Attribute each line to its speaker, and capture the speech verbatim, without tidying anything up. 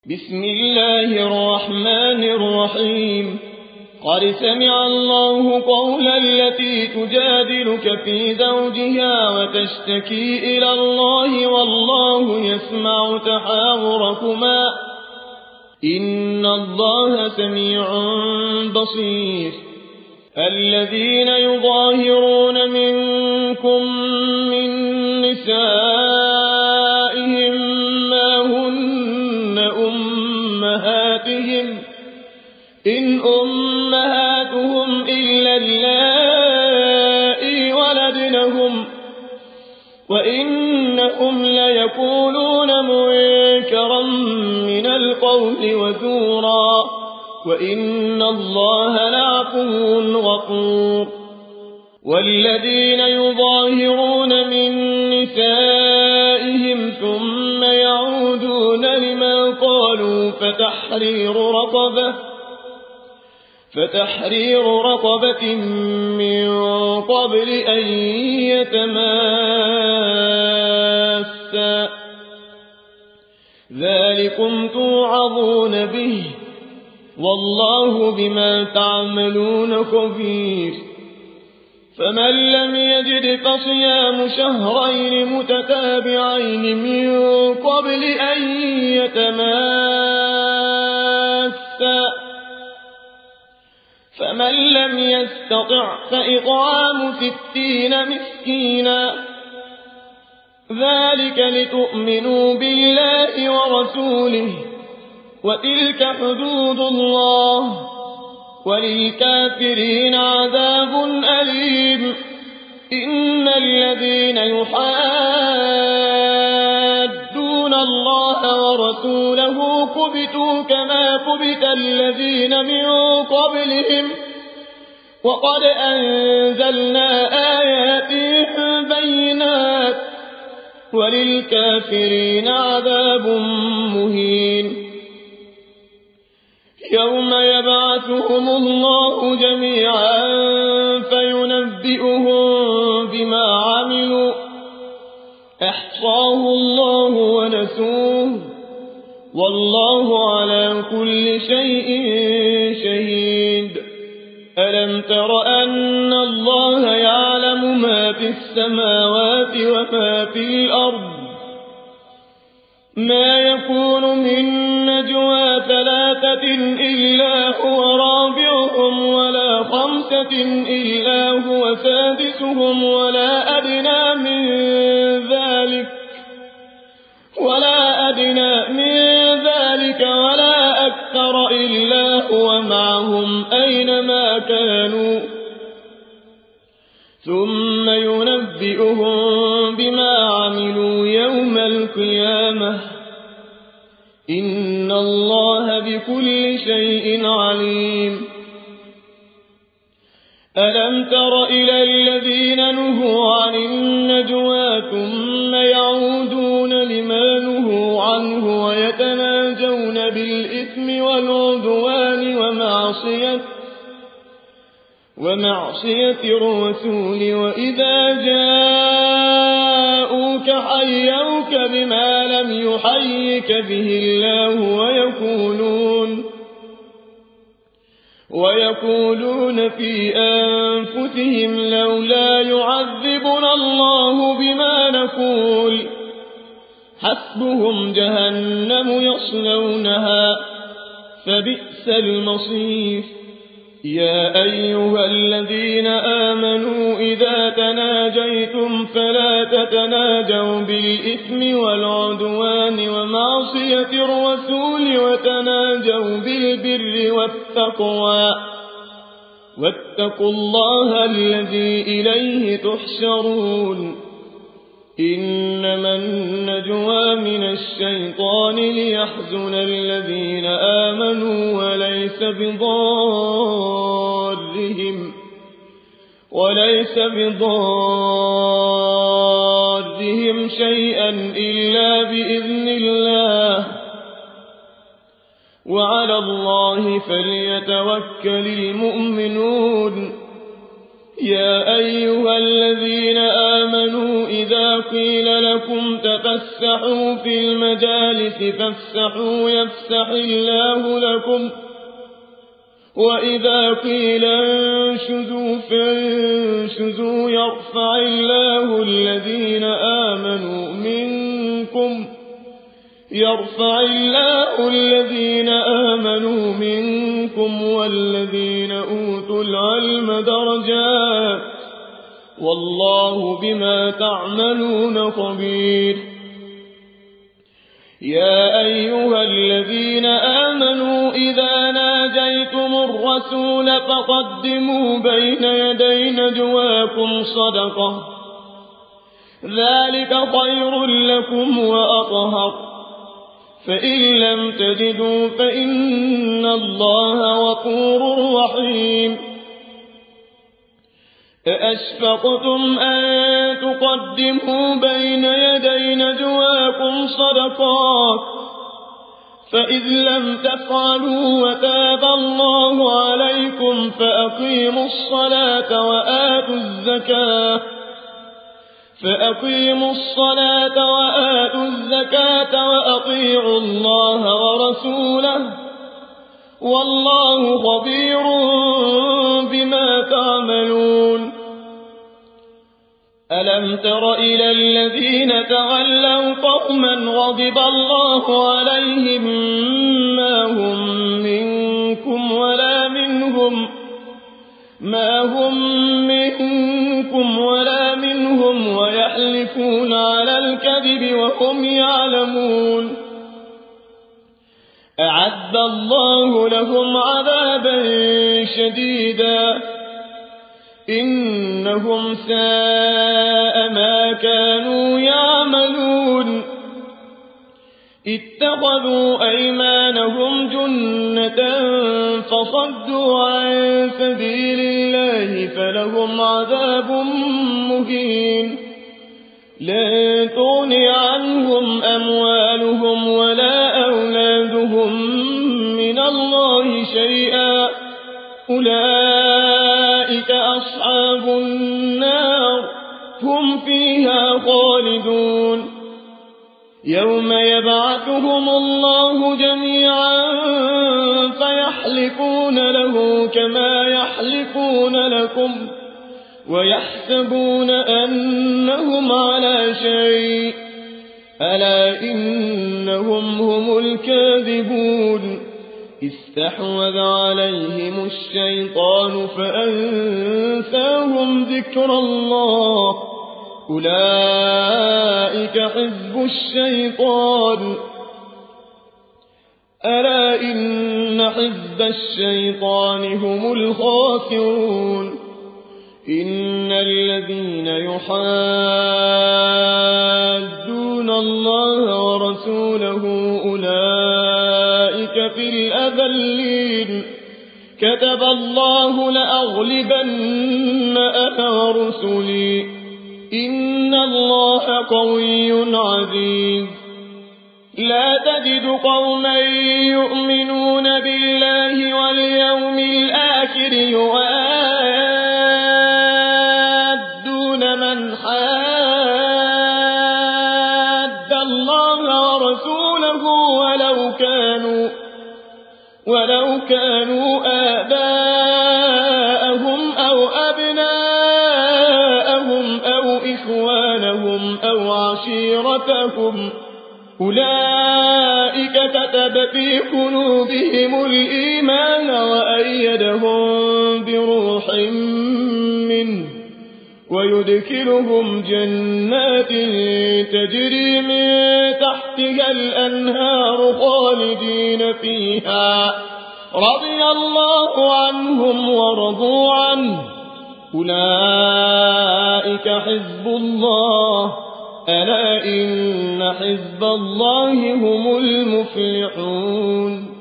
Speaker 1: بسم الله الرحمن الرحيم قد سمع الله قول التي تجادلك في زوجها وتشتكي إلى الله والله يسمع تحاوركما إن الله سميع بصير. الذين يظاهرون منكم من نسائهم ما هن أمهاتهم إن أمهاتهم إلا اللائي ولدنهم وإنهم ليقولون منكرا من القول وزورا وإن الله لعفو غفور. والذين يظاهرون من نسائهم ثم يعودون لما قالوا فتحرير رقبة فتحرير رقبة من قبل أن يتماسا ذلكم توعظون به والله بما تعملون خبير. فمن لم يجد فصيام شهرين متتابعين من قبل أن يتماسا فمن لم يستطع فإطعام ستين مسكينا ذلك لتؤمنوا بالله ورسوله وتلك حدود الله وللكافرين عذاب أليم. إن الذين يحادون الله ورسوله كبتوا كما كبت الذين من قبلهم وقد أنزلنا آيات بينات وللكافرين عذاب مهين. يوم يبعثهم الله جميعا فينبئهم بما عملوا أحصاه الله ونسوه والله على كل شيء شهيد. ألم تر أن الله يعلم ما في السماوات وما في الأرض ما يكون من نجوى ثلاثة إلا هو رابعهم ولا خمسة إلا هو سادسهم ولا أدنى من ذلك ولا أدنى من ذلك ولا أكثر إلا هو معهم أينما كانوا ثم ينبئهم بما عملوا يوم القيامة إن الله بكل شيء عليم. ألم تر إلى الذين نهوا عن النجوى ثم يعودون لما نهوا عنه ويتناجون بالإثم والعدوان ومعصية ومعصية الرسول وإذا جاءوك حيوك بما لم يحيك به الله ويقولون ويقولون في أنفسهم لولا يعذبنا الله بما نقول حسبهم جهنم يصلونها فبئس المصير. يا أيها الذين آمنوا إذا تناجيتم فلا تتناجوا بالإثم والعدوان ومعصية الرسول وتناجوا بالبر والتقوى واتقوا الله الذي إليه تحشرون. إنما النجوى من الشيطان ليحزن الذين آمنوا وليس بضارهم وليس بضارهم شيئا إلا بإذن الله وعلى الله فليتوكل المؤمنون. يا أيها الذين آمنوا إذا قيل لكم تفسحوا في المجالس فافسحوا يفسح الله لكم وإذا قيل انشزوا فانشزوا يرفع الله الذين آمنوا منكم يرفع الله الذين آمنوا منكم والذين أوتوا العلم درجات والله بما تعملون خبير يا أيها الذين آمنوا إذا ناجيتم الرسول فقدموا بين يدي نجواكم صدقة ذلك خير لكم وأطهر فإن لم تجدوا فإن الله غفور رحيم أأشفقتم أن تقدموا بين يدي نجواكم صدقات فإذ لم تفعلوا وتاب الله عليكم فأقيموا الصلاة وآتوا الزكاة فأقيموا الصلاة وآتوا الزكاة وأطيعوا الله ورسوله والله خبير بما تعملون ألم تر إلى الذين تولوا قوما غضب الله عليهم ما هم منكم ولا منهم ما هم منكم ولا منهم ويحلفون على الكذب وهم يعلمون أعد الله لهم عذابا شديدا إنهم ساء ما كانوا يعملون اتخذوا أيمانهم جنة فصدوا عن سبيل الله فلهم عذاب مهين لا تغني عنهم أموالهم ولا أولادهم من الله شيئا أولئك أصحاب النار هم فيها خالدون يوم يبعثهم الله جميعا فيحلفون له كما يحلفون لكم ويحسبون أنهم على شيء ألا إنهم هم الكاذبون استحوذ عليهم الشيطان فأنساهم ذكر الله أولئك حزب الشيطان ألا إن حزب الشيطان هم الخاسرون إن الذين يحادون الله ورسوله أولئك في الأذلين كتب الله لأغلبن أنا ورسلي إن الله قوي عزيز لا تجد قوما يؤمنون بالله واليوم الآخر يوادون من حاد الله ورسوله ولو كانوا ولو كانوا آباءهم أو أبناءهم أو إخوانهم أو عشيرتهم أولئك كتب في قلوبهم الإيمان وأيدهم بروح منه ويدخلهم جنات تجري من تحتها الأنهار خالدين فيها رضي الله عنهم ورضوا عنه أولئك حزب الله ألا إن حزب الله هم المفلحون